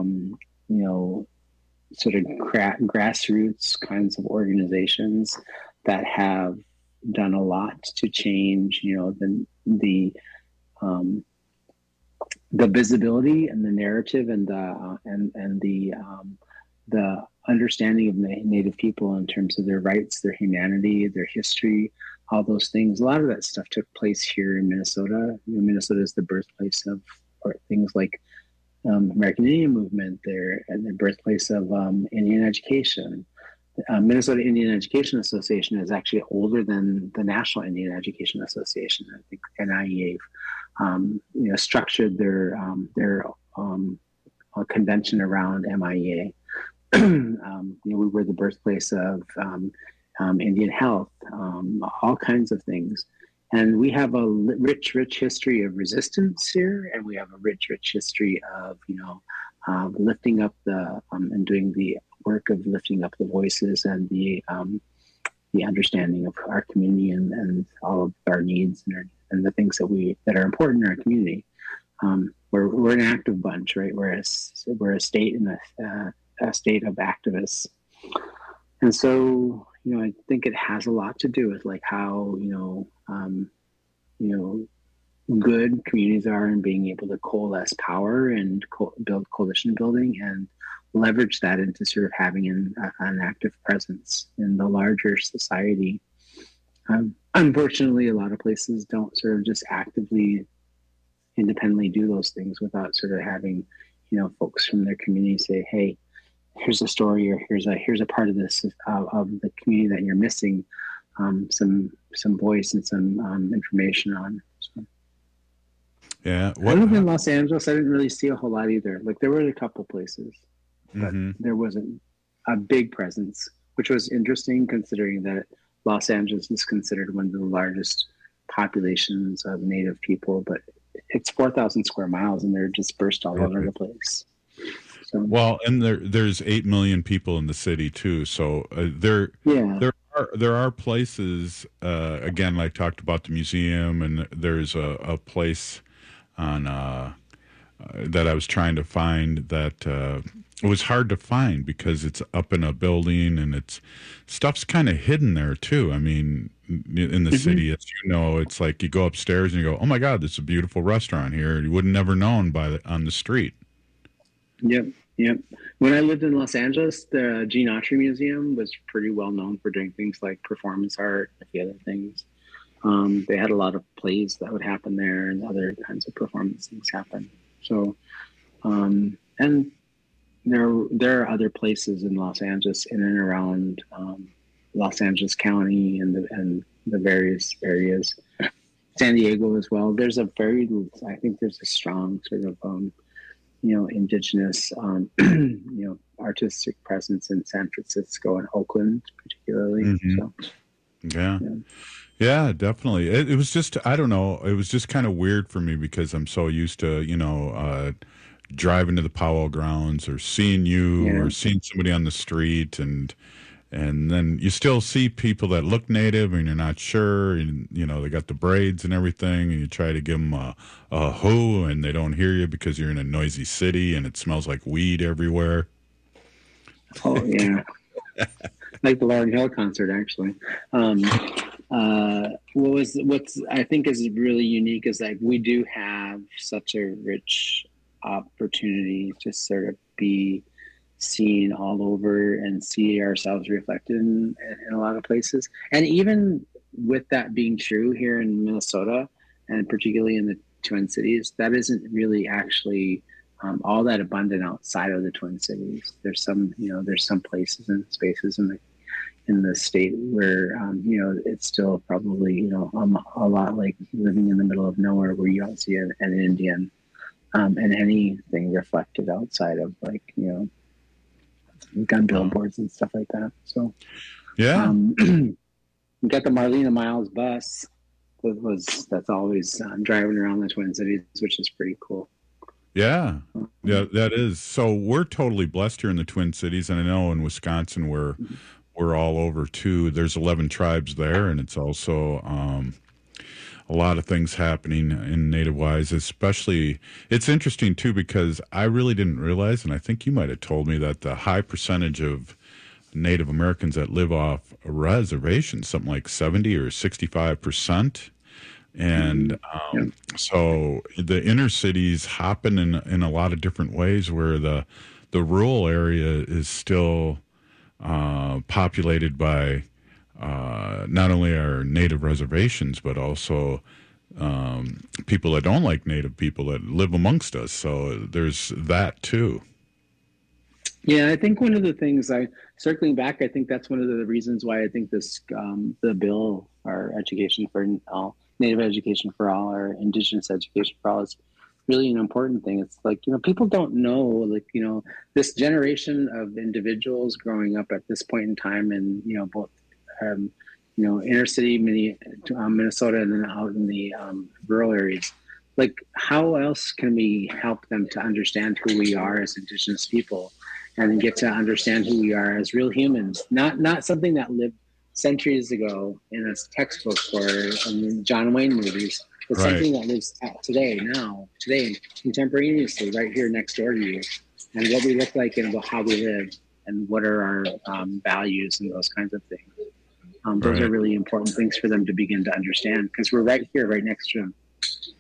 S2: sort of grassroots kinds of organizations that have done a lot to change, the visibility and the narrative and the understanding of Native people in terms of their rights, their humanity, their history, all those things. A lot of that stuff took place here in Minnesota. Minnesota is the birthplace of things like American Indian movement there, and the birthplace of Indian education. Minnesota Indian Education Association is actually older than the National Indian Education Association. I think NIEA structured their convention around MIEA. We were the birthplace of Indian health, all kinds of things. And we have a rich history of resistance here, and we have a rich history of, lifting up and doing the work of lifting up the voices and the understanding of our community and all of our needs and the things that are important in our community. We're an active bunch, right? We're a state and a state of activists, and so I think it has a lot to do with like how good communities are in being able to coalesce power and build coalition building and leverage that into sort of having an active presence in the larger society. Unfortunately, a lot of places don't sort of just actively, independently do those things without sort of having, folks from their community say, "Hey, here's a story, or here's a part of this of the community that you're missing, some voice and some information on." So.
S29: Yeah,
S2: I live in Los Angeles. I didn't really see a whole lot either. Like there were a couple places, but there wasn't a big presence, which was interesting considering that Los Angeles is considered one of the largest populations of Native people, but it's 4,000 square miles and they're dispersed all over the place. So,
S29: well, and there's 8 million people in the city too. So there are places, again, like talked about the museum, and there's a place on that I was trying to find that it was hard to find because it's up in a building and stuff's kind of hidden there too. I mean, in the city, as you know, it's like you go upstairs and you go, "Oh my God, this is a beautiful restaurant here." You would have never known on the street.
S2: Yep. When I lived in Los Angeles, the Gene Autry Museum was pretty well known for doing things like performance art and a few other things. They had a lot of plays that would happen there and other kinds of performance things happen. So, and there are other places in Los Angeles, in and around Los Angeles County and the various areas, San Diego as well. I think there's a strong sort of indigenous artistic presence in San Francisco and Oakland particularly. So,
S29: yeah, definitely. It was just, I don't know, it was just kind of weird for me because I'm so used to driving to the Powell grounds or seeing you or seeing somebody on the street, and then you still see people that look Native and you're not sure, and they got the braids and everything, and you try to give them a who, and they don't hear you because you're in a noisy city and it smells like weed everywhere.
S2: Oh yeah. Like the Lauryn Hill concert, actually. What's I think is really unique is like we do have such a rich opportunity to sort of be seen all over and see ourselves reflected in a lot of places. And even with that being true here in Minnesota, and particularly in the Twin Cities, that isn't really actually all that abundant outside of the Twin Cities. There's some places and spaces in the state where it's still probably a lot like living in the middle of nowhere, where you don't see an Indian and anything reflected outside of gun billboards and stuff like that. So we got the Marlena Miles bus that's always driving around the Twin Cities, which is pretty cool.
S29: Yeah, that is. So we're totally blessed here in the Twin Cities, and I know in Wisconsin we're all over too. There's 11 tribes there, and it's also a lot of things happening in Native wise. Especially, it's interesting too because I really didn't realize, and I think you might have told me, that the high percentage of Native Americans that live off a reservation, something like 70 or 65%. And so the inner cities happen in a lot of different ways, where the rural area is still populated by not only our Native reservations, but also people that don't like Native people that live amongst us. So there's that too.
S2: Yeah, I think one of the things circling back, I think that's one of the reasons why I think this the bill, our education for all, Native education for all, or Indigenous education for all, is really an important thing. It's like, people don't know, this generation of individuals growing up at this point in time in, both, inner city, Minnesota, and then out in the rural areas. Like, how else can we help them to understand who we are as Indigenous people and get to understand who we are as real humans? Not something that lived centuries ago in a textbook or in John Wayne movies, but something that lives today, contemporaneously, right here next door to you, and what we look like and how we live and what are our values and those kinds of things. Those are really important things for them to begin to understand, because we're right here, right next to them.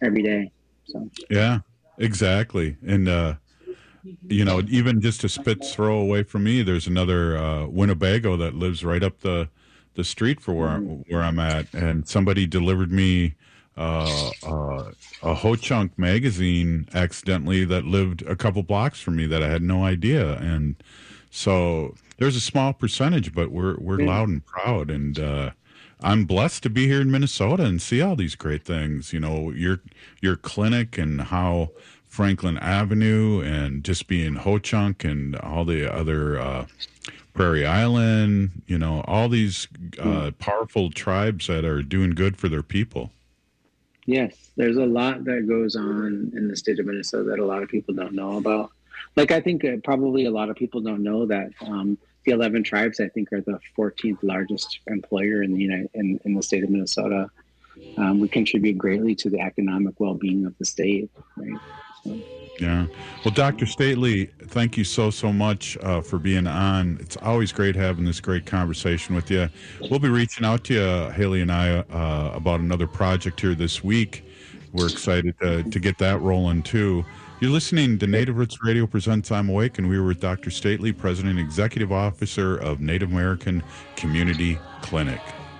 S2: every day. So
S29: yeah, exactly. And even just a spit's throw away from me, there's another Winnebago that lives right up the street for where I'm at, and somebody delivered me a Ho-Chunk magazine accidentally that lived a couple blocks from me that I had no idea. And so there's a small percentage, but we're loud and proud. And I'm blessed to be here in Minnesota and see all these great things. Your clinic and how Franklin Avenue and just being Ho-Chunk and all the other Prairie Island, all these powerful tribes that are doing good for their people.
S2: Yes, there's a lot that goes on in the state of Minnesota that a lot of people don't know about. Like, I think probably a lot of people don't know that the 11 tribes, I think, are the 14th largest employer in the state of Minnesota. We contribute greatly to the economic well-being of the state, right? So.
S29: Yeah. Well, Dr. Stately, thank you so much for being on. It's always great having this great conversation with you. We'll be reaching out to you, Haley and I, about another project here this week. We're excited to get that rolling, too. You're listening to Native Roots Radio Presents I'm Awake, and we were with Dr. Stately, President and Executive Officer of Native American Community Clinic.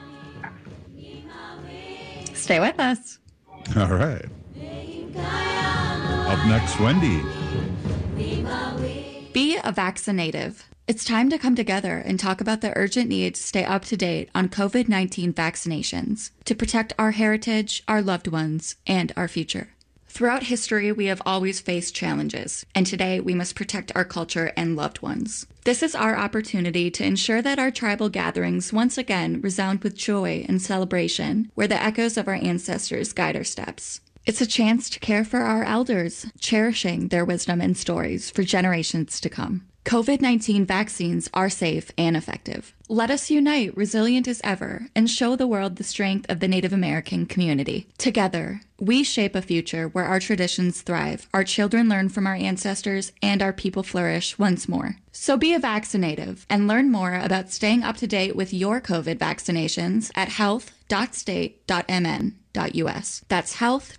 S30: Stay with us.
S29: All right. Up next, Wendy.
S30: Be a vaccinative. It's time to come together and talk about the urgent need to stay up to date on COVID-19 vaccinations to protect our heritage, our loved ones, and our future. Throughout history, we have always faced challenges, and today we must protect our culture and loved ones. This is our opportunity to ensure that our tribal gatherings once again resound with joy and celebration, where the echoes of our ancestors guide our steps. It's a chance to care for our elders, cherishing their wisdom and stories for generations to come. COVID-19 vaccines are safe and effective. Let us unite, resilient as ever, and show the world the strength of the Native American community. Together, we shape a future where our traditions thrive, our children learn from our ancestors, and our people flourish once more. So be a vaccinative and learn more about staying up to date with your COVID vaccinations at health.state.mn.us. That's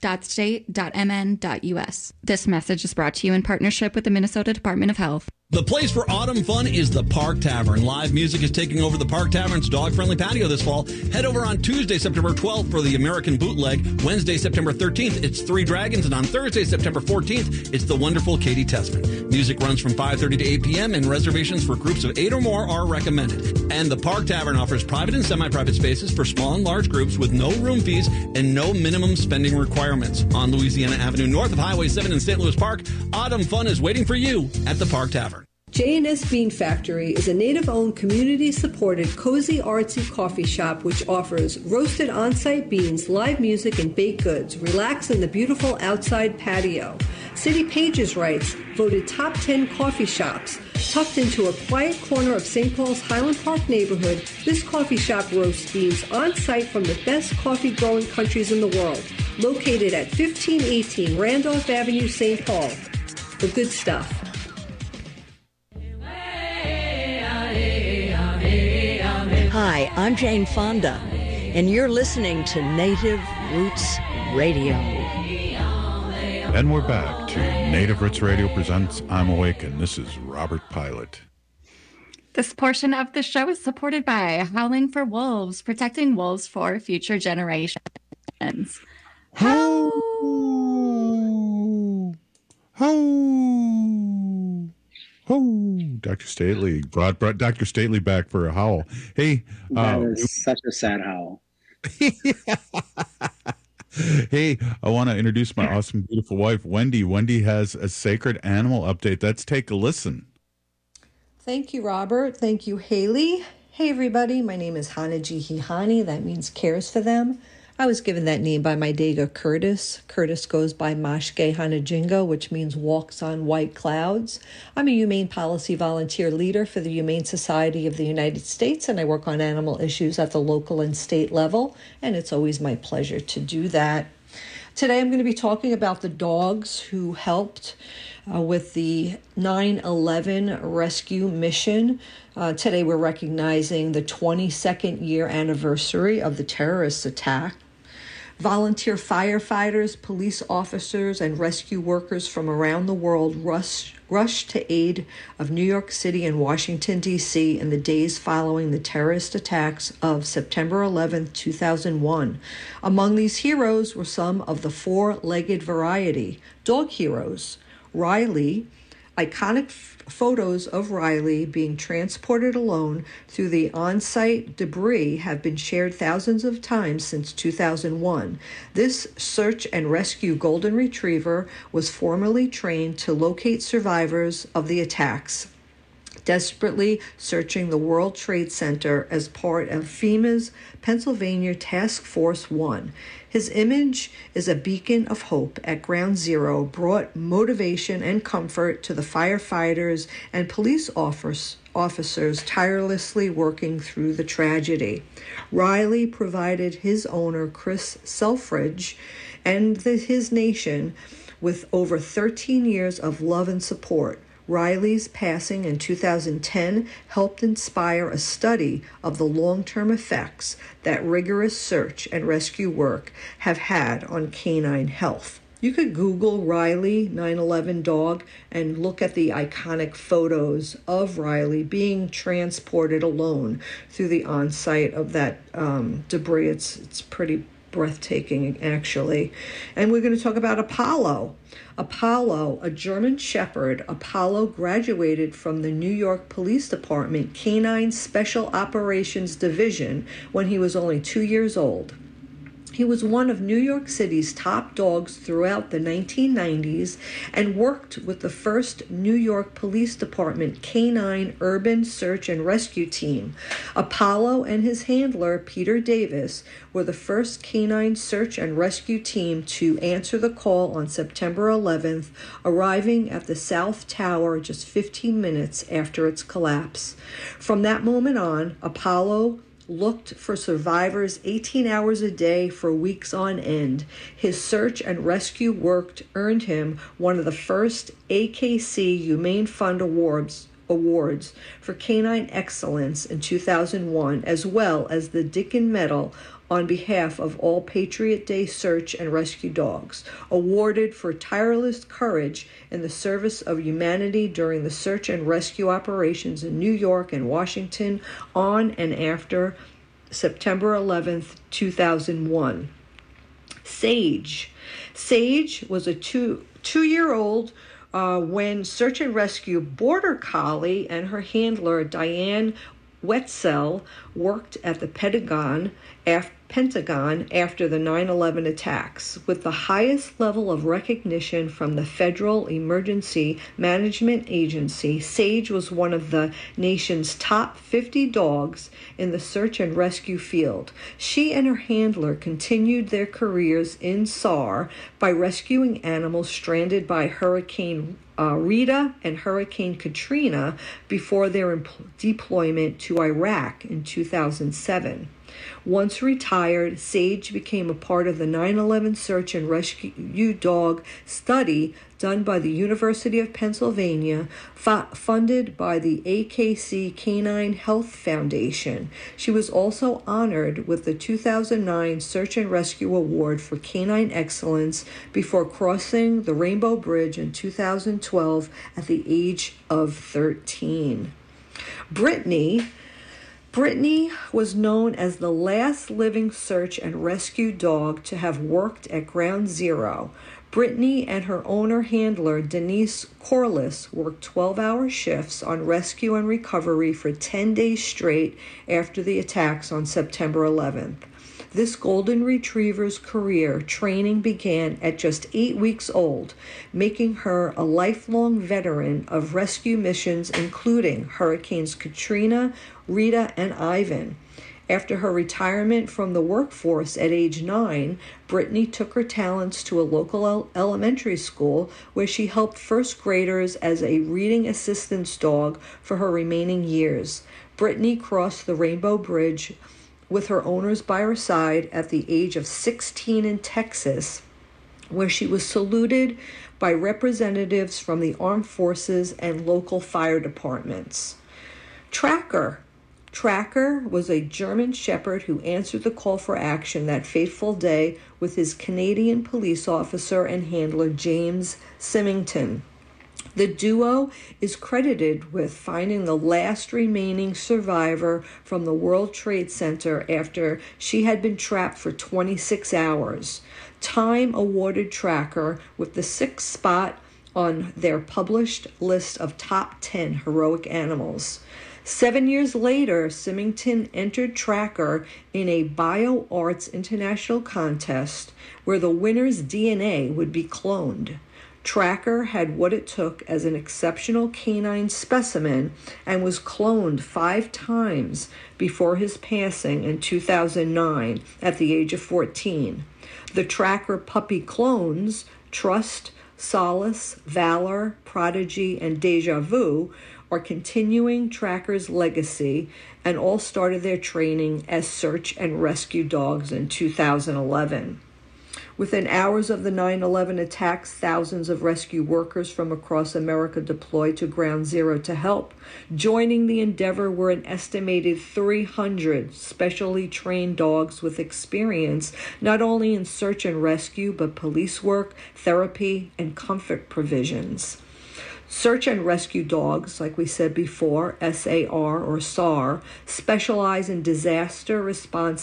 S30: health.state.mn.us. This message is brought to you in partnership with the Minnesota Department of Health.
S3: The place for autumn fun is the Park Tavern. Live music is taking over the Park Tavern's dog-friendly patio this fall. Head over on Tuesday, September 12th for the American Bootleg. Wednesday, September 13th, it's Three Dragons. And on Thursday, September 14th, it's the wonderful Katie Tessman. Music runs from 5:30 to 8 p.m. and reservations for groups of 8 or more are recommended. And the Park Tavern offers private and semi-private spaces for small and large groups with no room fees and no minimum spending requirements. On Louisiana Avenue, north of Highway 7 in St. Louis Park, autumn fun is waiting for you at the Park Tavern.
S4: J&S Bean Factory is a Native-owned, community-supported, cozy, artsy coffee shop which offers roasted on-site beans, live music, and baked goods. Relax in the beautiful outside patio. City Pages writes, voted top 10 coffee shops. Tucked into a quiet corner of St. Paul's Highland Park neighborhood, this coffee shop roasts beans on-site from the best coffee-growing countries in the world. Located at 1518 Randolph Avenue, St. Paul. The good stuff.
S5: Hi, I'm Jane Fonda, and you're listening to Native Roots Radio.
S29: And we're back to Native Roots Radio Presents I'm Awake, and this is Robert Pilot.
S30: This portion of the show is supported by Howling for Wolves, protecting wolves for future generations.
S29: Ho! Oh, Dr. Stately brought Dr. Stately back for a howl. Hey,
S2: that is such a sad howl.
S29: Hey, I want to introduce my awesome, beautiful wife, Wendy. Wendy has a sacred animal update. Let's take a listen.
S15: Thank you, Robert. Thank you, Haley. Hey, everybody. My name is Hanaji. That means cares for them. I was given that name by my Dega Curtis. Curtis goes by Mashke Hanajingo, which means walks on white clouds. I'm a humane policy volunteer leader for the Humane Society of the United States, and I work on animal issues at the local and state level, and it's always my pleasure to do that. Today I'm going to be talking about the dogs who helped with the 9/11 rescue mission. Today we're recognizing the 22nd year anniversary of the terrorist attack.
S4: Volunteer firefighters, police officers, and rescue workers from around the world rushed to aid of New York City and Washington, D.C. in the days following the terrorist attacks of September 11, 2001. Among these heroes were some of the four-legged variety, dog heroes. Riley, iconic photos of Riley being transported alone through the on-site debris have been shared thousands of times since 2001. This search and rescue golden retriever was formerly trained to locate survivors of the attacks, desperately searching the World Trade Center as part of FEMA's Pennsylvania Task Force 1. His image is a beacon of hope at Ground Zero, brought motivation and comfort to the firefighters and police officers tirelessly working through the tragedy. Riley provided his owner, Chris Selfridge, and his nation with over 13 years of love and support. Riley's passing in 2010 helped inspire a study of the long-term effects that rigorous search and rescue work have had on canine health. You could Google Riley 911 dog and look at the iconic photos of Riley being transported alone through the on-site of that debris. It's pretty breathtaking, actually. And we're going to talk about Apollo. Apollo, a German Shepherd, Apollo graduated from the New York Police Department Canine Special Operations Division when he was only 2 years old. He was one of New York City's top dogs throughout the 1990s and worked with the first New York Police Department Canine Urban Search and Rescue Team. Apollo and his handler, Peter Davis, were the first canine search and rescue team to answer the call on September 11th, arriving at the South Tower just 15 minutes after its collapse. From that moment on, Apollo looked for survivors 18 hours a day for weeks on end. His search and rescue work earned him one of the first AKC Humane Fund Awards for canine excellence in 2001, as well as the Dickin Medal on behalf of all Patriot Day search and rescue dogs, awarded for tireless courage in the service of humanity during the search and rescue operations in New York and Washington on and after September 11th, 2001. Sage was a two-year-old when search and rescue border collie and her handler Diane Wetzel worked at the Pentagon after the 9/11 attacks. With the highest level of recognition from the Federal Emergency Management Agency, Sage was one of the nation's top 50 dogs in the search and rescue field. She and her handler continued their careers in SAR by rescuing animals stranded by Hurricane Rita and Hurricane Katrina before their deployment to Iraq in 2007. Once retired, Sage became a part of the 9/11 search and rescue dog study done by the University of Pennsylvania, funded by the AKC Canine Health Foundation. She was also honored with the 2009 Search and Rescue Award for Canine Excellence before crossing the Rainbow Bridge in 2012 at the age of 13. Brittany was known as the last living search and rescue dog to have worked at Ground Zero. Brittany and her owner-handler, Denise Corliss, worked 12-hour shifts on rescue and recovery for 10 days straight after the attacks on September 11th. This golden retriever's career training began at just 8 weeks old, making her a lifelong veteran of rescue missions, including Hurricanes Katrina, Rita, and Ivan. After her retirement from the workforce at age 9, Brittany took her talents to a local elementary school where she helped first graders as a reading assistance dog for her remaining years. Brittany crossed the Rainbow Bridge with her owners by her side at the age of 16 in Texas, where she was saluted by representatives from the armed forces and local fire departments. Tracker Tracker was a German shepherd who answered the call for action that fateful day with his Canadian police officer and handler James Symington. The duo is credited with finding the last remaining survivor from the World Trade Center after she had been trapped for 26 hours. Time awarded Tracker with the 6th spot on their published list of top 10 heroic animals. 7 years later, Symington entered Tracker in a BioArts international contest where the winner's DNA would be cloned. Tracker had what it took as an exceptional canine specimen and was cloned 5 times before his passing in 2009 at the age of 14. The Tracker puppy clones, Trust, Solace, Valor, Prodigy, and Deja Vu, are continuing Tracker's legacy and all started their training as search and rescue dogs in 2011. Within hours of the 9/11 attacks, thousands of rescue workers from across America deployed to Ground Zero to help. Joining the endeavor were an estimated 300 specially trained dogs with experience not only in search and rescue, but police work, therapy, and comfort provisions. Search and rescue dogs, like we said before, SAR or SAR, specialize in disaster response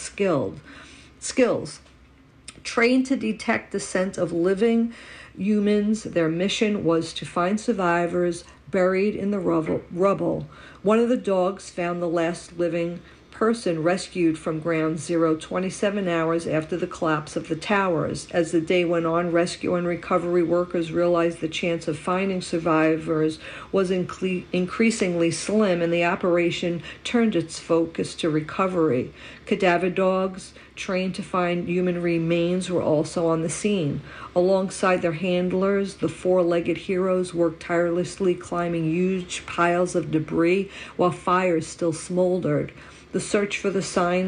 S4: skills. Trained to detect the scent of living humans, their mission was to find survivors buried in the rubble. One of the dogs found the last living person rescued from Ground Zero 27 hours after the collapse of the towers. As the day went on, rescue and recovery workers realized the chance of finding survivors was increasingly slim, and the operation turned its focus to recovery. Cadaver dogs, trained to find human remains, were also on the scene. Alongside their handlers, the 4-legged heroes worked tirelessly, climbing huge piles of debris while fires still smoldered. The search for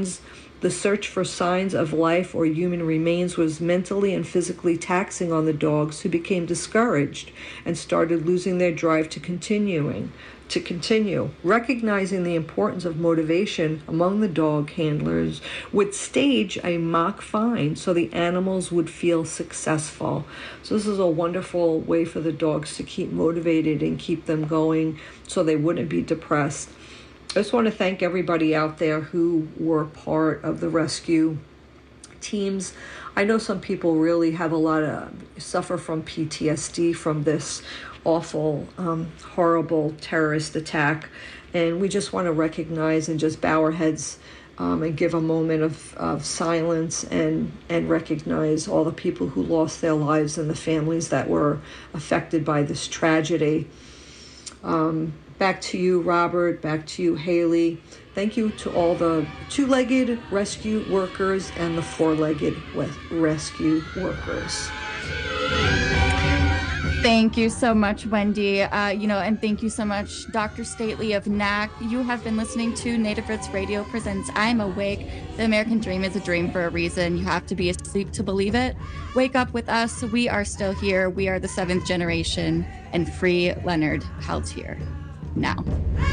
S4: signs of life or human remains was mentally and physically taxing on the dogs, who became discouraged and started losing their drive to continue. Recognizing the importance of motivation among the dog handlers would stage a mock find so the animals would feel successful. So this is a wonderful way for the dogs to keep motivated and keep them going so they wouldn't be depressed. I just want to thank everybody out there who were part of the rescue teams. I know some people really have suffer from PTSD from this awful, horrible terrorist attack. And we just want to recognize and just bow our heads and give a moment of silence and recognize all the people who lost their lives and the families that were affected by this tragedy. Back to you, Robert. Back to you, Haley. Thank you to all the 2-legged rescue workers and the 4-legged rescue workers.
S30: Thank you so much, Wendy. And thank you so much, Dr. Stately of NAC. You have been listening to Native Roots Radio presents I'm Awake. The American Dream is a dream for a reason. You have to be asleep to believe it. Wake up with us. We are still here. We are the 7th generation, and free Leonard Peltier. Now.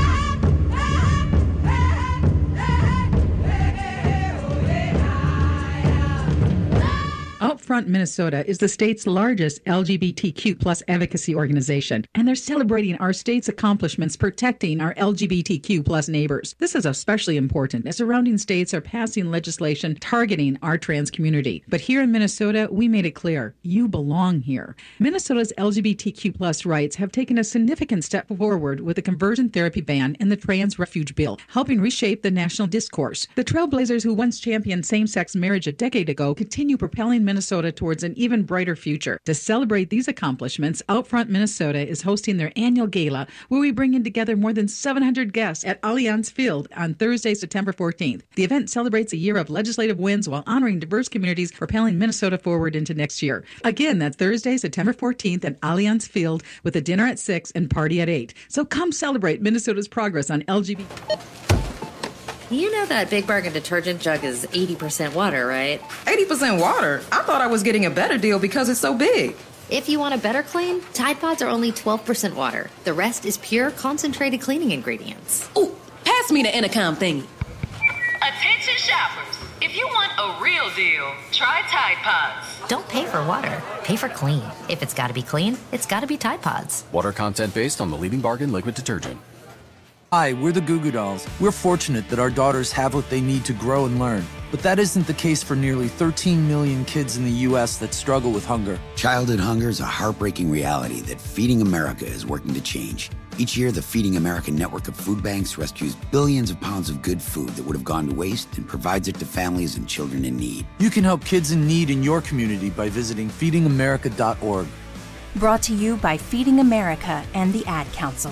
S7: Outfront Minnesota is the state's largest LGBTQ plus advocacy organization, and they're celebrating our state's accomplishments protecting our LGBTQ plus neighbors. This is especially important as surrounding states are passing legislation targeting our trans community. But here in Minnesota, we made it clear, you belong here. Minnesota's LGBTQ plus rights have taken a significant step forward with the conversion therapy ban and the trans refuge bill, helping reshape the national discourse. The trailblazers who once championed same-sex marriage a decade ago continue propelling Minnesota towards an even brighter future. To celebrate these accomplishments, Outfront Minnesota is hosting their annual gala, where we bring in together more than 700 guests at Allianz Field on Thursday, September 14th. The event celebrates a year of legislative wins while honoring diverse communities, propelling Minnesota forward into next year. Again, that's Thursday, September 14th at Allianz Field, with a dinner at 6 and party at 8. So come celebrate Minnesota's progress on LGBT.
S8: You know that Big Bargain detergent jug is 80% water, right?
S9: 80% water? I thought I was getting a better deal because it's so big.
S8: If you want a better clean, Tide Pods are only 12% water. The rest is pure, concentrated cleaning ingredients.
S9: Ooh, pass
S1: Pass me the intercom thingy.
S6: Attention shoppers. If you want a real deal, try Tide Pods.
S8: Don't pay for water. Pay for clean. If it's got to be clean, it's got to be Tide Pods.
S11: Water content based on the leading bargain liquid detergent.
S17: Hi, we're the Goo Goo Dolls. We're fortunate that our daughters have what they need to grow and learn. But that isn't the case for nearly 13 million kids in the U.S. that struggle with hunger.
S21: Childhood hunger is a heartbreaking reality that Feeding America is working to change. Each year, the Feeding America network of food banks rescues billions of pounds of good food that would have gone to waste and provides it to families and children in need.
S17: You can help kids in need in your community by visiting feedingamerica.org.
S22: Brought to you by Feeding America and the Ad Council.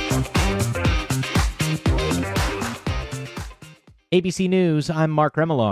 S23: ABC News, I'm Mark Remillard.